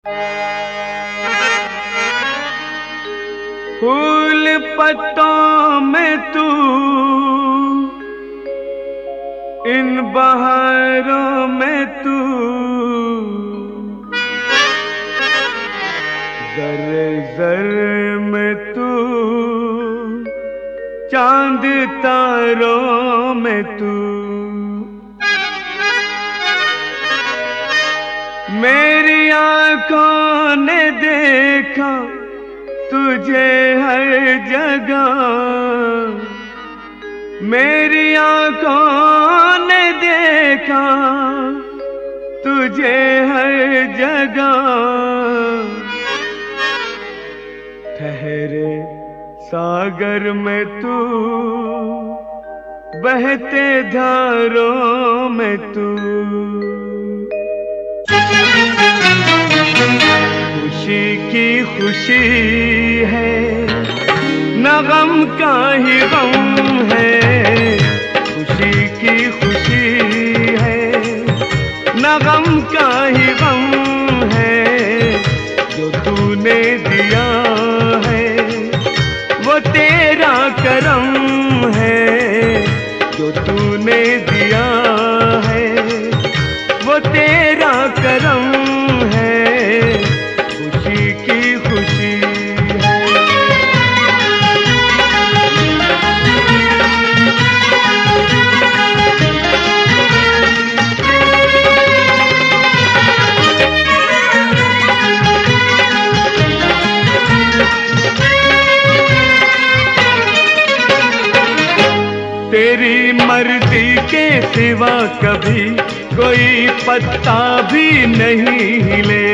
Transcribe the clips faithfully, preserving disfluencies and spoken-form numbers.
फूल पत्तों में तू, इन बहारों में तू, ज़र्रे ज़र्रे में तू, चांद तारों में तू। मेरी आँखों ने देखा तुझे हर जगह, मेरी आँखों ने देखा तुझे हर जगह। ठहरे सागर में तू, बहते धारों में तू। खुशी की खुशी है, न गम का ही गम है। खुशी की खुशी है, न गम का ही गम है। जो तूने दिया है वो तेरा करम है। जो तूने दिया है वो तेरा करम है। खुशी की खुशी है। तेरी मर्जी के सिवा कभी कोई पत्ता भी नहीं हिले।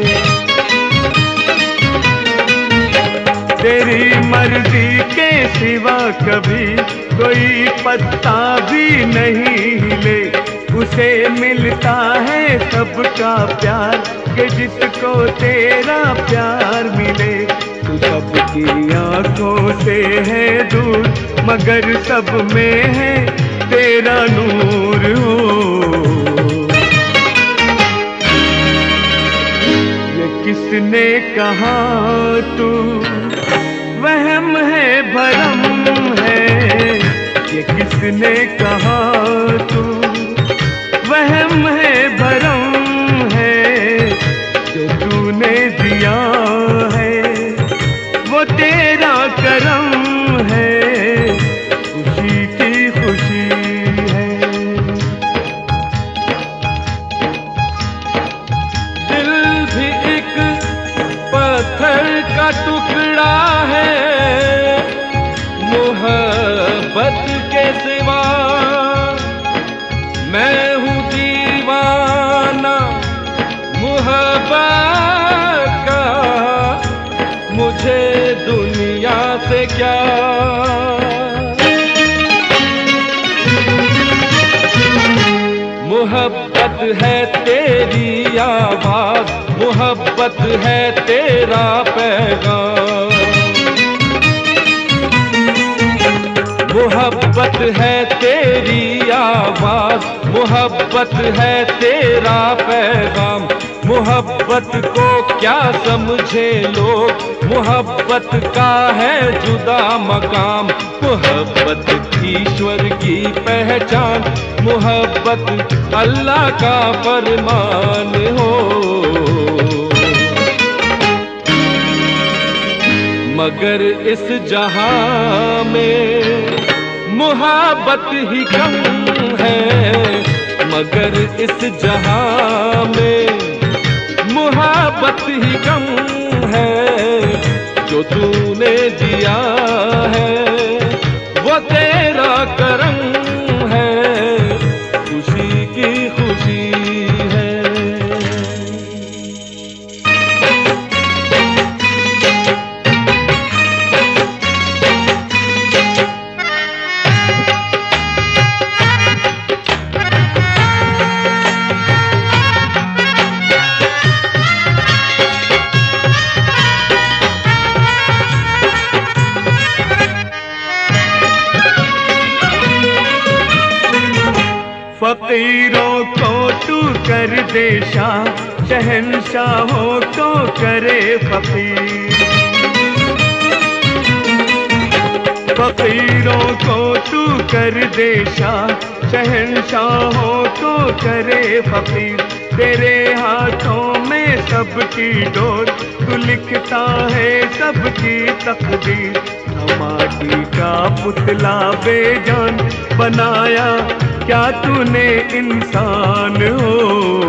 तेरी मर्जी के सिवा कभी कोई पत्ता भी नहीं हिले। उसे मिलता है सबका प्यार कि जिसको तेरा प्यार मिले। तू सबकी आंखों से है दूर मगर सब में है तेरा नूर हो। ये किसने कहा तू वहम है भरम है। ये किसने कहा तू वहम है भरम है। जो तूने दिया है वो तेरा करम है। खुशी की खुशी है। दिल भी एक पत्थर का टुकड़ा है। मोहब्बत के सिवा मैं हूँ दीवाना मोहब्बत का। मुझे दुनिया से क्या। मोहब्बत है तेरी आवाज, मोहब्बत है तेरा पैगाम। मोहब्बत है तेरी आवाज, मोहब्बत है तेरा पैगाम। मोहब्बत को क्या समझे लोग, मोहब्बत का है जुदा मकाम। मोहब्बत ईश्वर की पहचान, मोहब्बत अल्लाह का फरमान हो। मगर इस जहां में मोहब्बत ही कम है। मगर इस जहां में मोहब्बत ही कम है। जो तूने दिया है वो तेरा करम है। खुशी की खुशी है। फकीरों को तू कर दे शाह, शहंशाहों को करे फकीर। फकीरों को तू कर दे शाह, शहंशाहों को करे फकीर। तेरे हाथों में सबकी डोर, तू लिखता है सबकी तकदीर। माटी का पुतला बेजान बनाया, क्या तूने इंसान हो।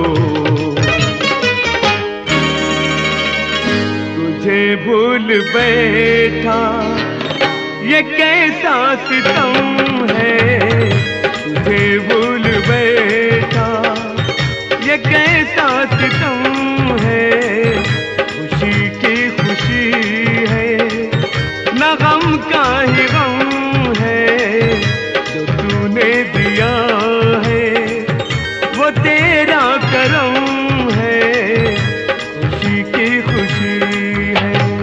तुझे भूल बैठा ये कैसा सितम है, तुझे भूल बैठा ये कैसा सितम है। खुशी की खुशी है न गम का ही गम है, जो तूने दिया है वो तेरा करम है। खुशी की खुशी है।